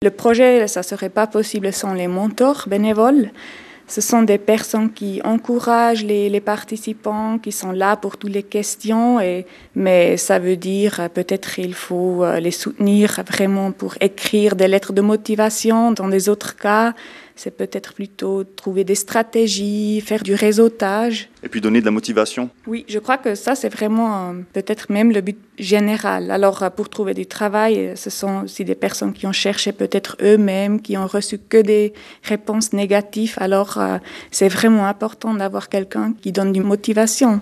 Le projet, ça ne serait pas possible sans les mentors bénévoles. Ce sont des personnes qui encouragent les participants, qui sont là pour toutes les questions, mais ça veut dire peut-être il faut les soutenir vraiment pour écrire des lettres de motivation. Dans les autres cas, c'est peut-être plutôt trouver des stratégies, faire du réseautage. Et puis donner de la motivation. Oui, je crois que ça, c'est vraiment peut-être même le but général. Alors, pour trouver du travail, ce sont aussi des personnes qui ont cherché peut-être eux-mêmes, qui ont reçu que des réponses négatives. Alors, c'est vraiment important d'avoir quelqu'un qui donne une motivation.